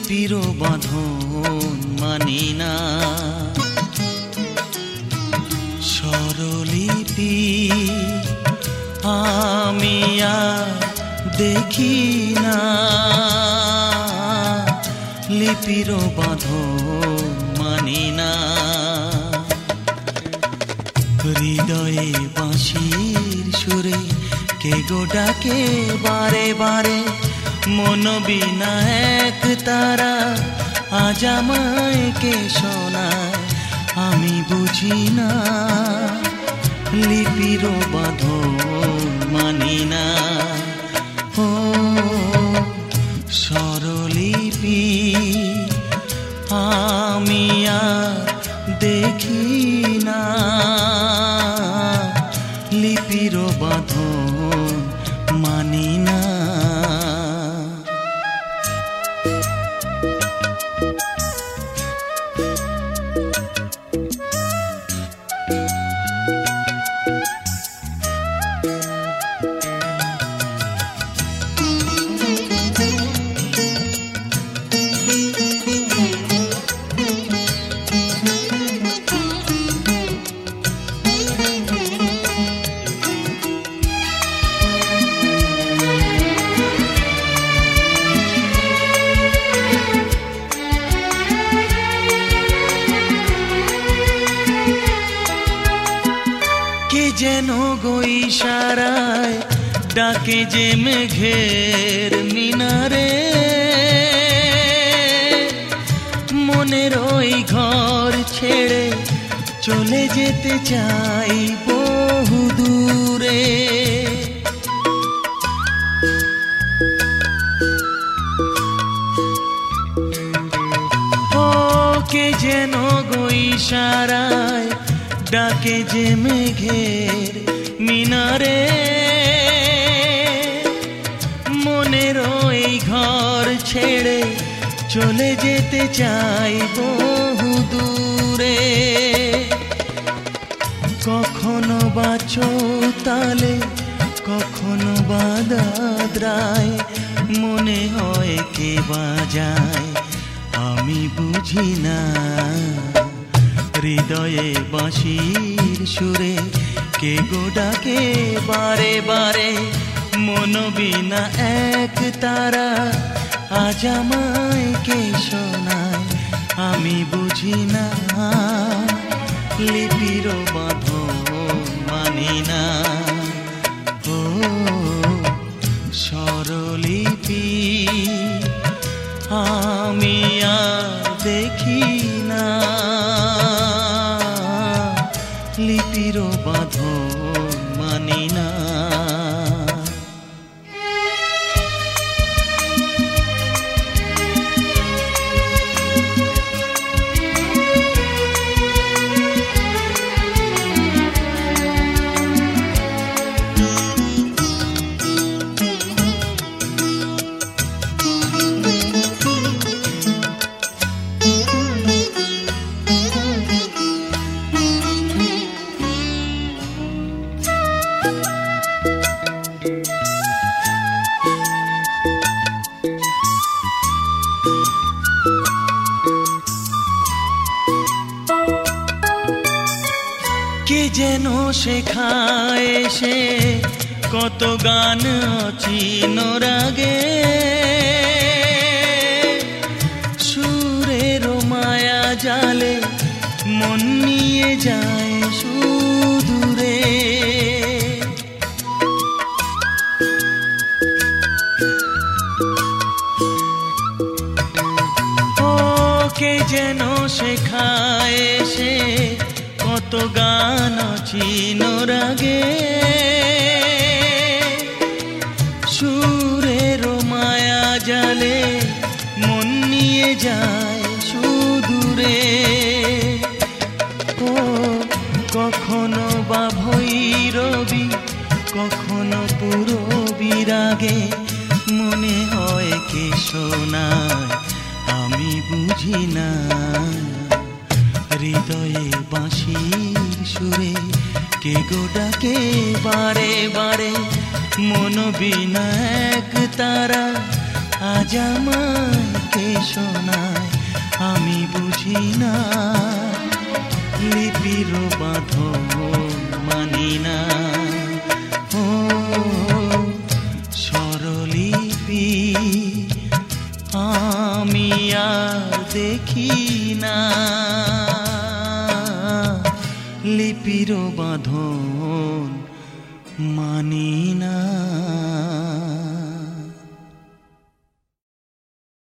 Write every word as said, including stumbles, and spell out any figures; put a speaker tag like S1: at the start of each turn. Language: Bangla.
S1: লিপির বাঁধন মানি না, স্বরলিপি আমি আর দেখি না, লিপির বাঁধন মানি না। হৃদয়ে বাঁশির সুরে কে গো ডাকে বারে বারে, মন বিনা এক তারা আজ আমায় কে শোনায়, আমি বুঝি না লিপির বাঁধন মানি না। ও স্বরলিপি আমি আর দেখি না, লিপির বাঁধন মানি না। যেন গো ইশারায় ডাকে যে মেঘের মিনারে, মনের ওই ঘর ছেড়ে চলে যেতে চাই বহু দূরে। ও কে যেন গো ইশারায় ডাকে যে মেঘের মিনারে, মনের ওই ঘর ছেড়ে চলে যেতে চাই বহু দূরে। কখনো বা চৌতালে কখনো বা দাদরায়, মনে হয় কে বাজায় আমি বুঝি না, হৃদয়ে বাঁশির সুরে কে গো ডাকে বারে বারে, মন বিনা এক তারা আজ আমায় কে শোনায়, আমি বুঝি না লিপির বাঁধন মানি না। ও স্বরলিপি আমি আর দেখি না, লিপির বাঁধন মানি না। কে যেন শেখায় সে কত গান অচিন রাগে, সুরের মায়া জালে মন নিয়ে যায় সুদূরে। ও কে যেন শেখায় সে কত গান অচিন রাগে, সুরের মায়া জালে মন নিয়ে যায় সুদূরে। ও কখনো বা ভৈরবী কখনো পুরো বিরাগে, মনে হয় কে শোনায় আমি বুঝি না, হৃদয়ে বাঁশির সুরে কে গো ডাকে বারে বারে, মন বিনা এক তারা আজ আমায় কে শোনায় আমি বুঝি না, লিপির বাঁধন মানি না। ও স্বরলিপি আমি আর দেখি না, লিপির বাঁধন মানি না।